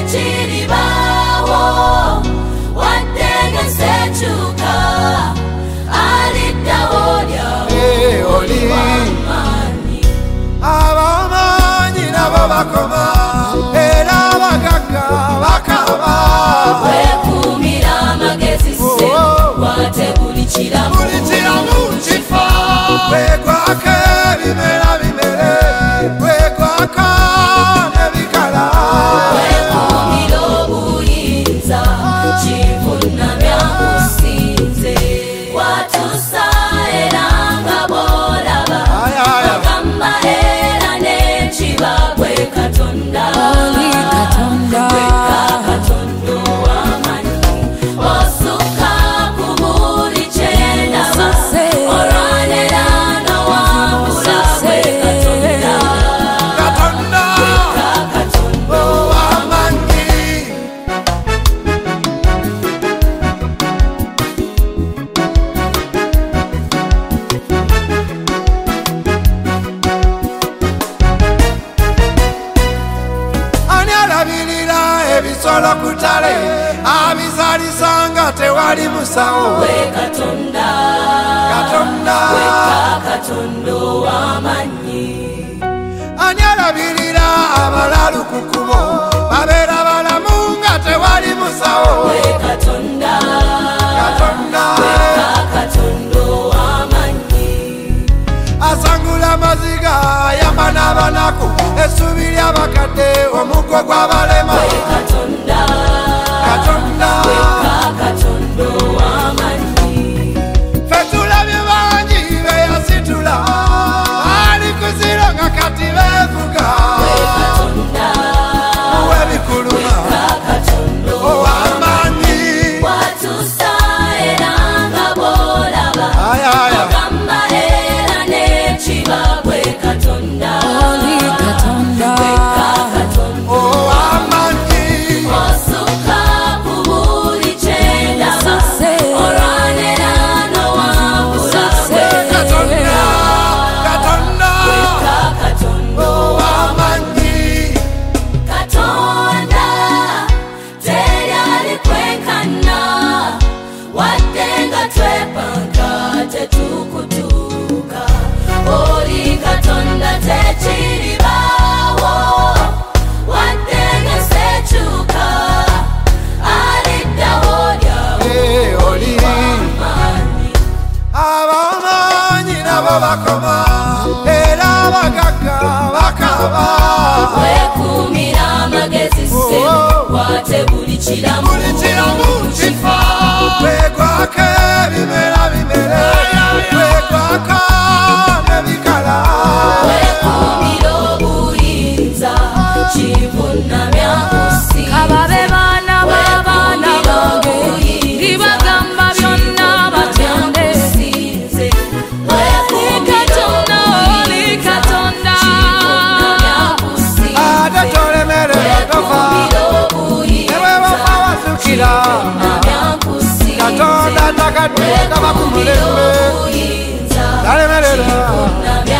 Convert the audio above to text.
tekiribawo waddenga sekyuka aliddawo lyawo oli w'amaanyi. Ab'amaanyi nabo bakoma era abagagga bakaba. Weekuumira amagezi se wate buli kiramu kifa. Weegwako ebimera bimere, weegwako n'ebikala. weekuumira obuyinza kivunnamya nkusinze watuusa era nga bw'olaba ogamba era n'ekiba gwe Katonda wekka Katonda ow'amanyi osukka ku buli kye ndaba olwanira n'owambula gwe Katonda Katonda wekka Katonda ow'amaanyi. Ani alabirira ebisolo ku ttale abizaalisa nga tewali musawo? we Katonda Katonda. wekka Katonda ow'amanyi. Ani alabirira abalalu ku kkubo babeera balamu nga tewali musawo? we Katonda Katonda wekka Katonda ow'amanyi. asangula amaziga ayamba n'abanaku essuubi ly'abakadde omuggo gw'abalema. we Katonda Katonda wekka Katonda ow'amanyi. ffe tulabye bangi beyasitula ali kuziro nga kati beevuga. we Katonda W'ebikuluma wekka Katonda ow'amaanyi. watuusa era nga bw'olaba Ayaya ogamba era n'ekiba gwe Katonda wekka Katonda ow'amaanyi. osukka ku buli kye ndaba olwanira n'owambula gwe Katonda Katonda wekka Katonda ow'amaanyi. Katonda teri alikwenkana wadde nga twepanga tetukutuuka. Oli Katonda tekiribawo wadde nga sekyuka aliddawo lyawo Oli w'amaanyi. ab'amaanyi nabo bakoma era abagagga bakaba. weekuumira amagezi se wate buli kiramu kifa. Weegwako ebimera bimere, weegwako n'ebikala. weekuumira obuyinza kivunnamya nkusinze Ababe baana b'abaana bange libagamba byonna batende. Katonda oli Katonda Ate tolemererwa tofa, ne bwe bafa wasukira. Katonda takadde taba ku mulembe, talemerera.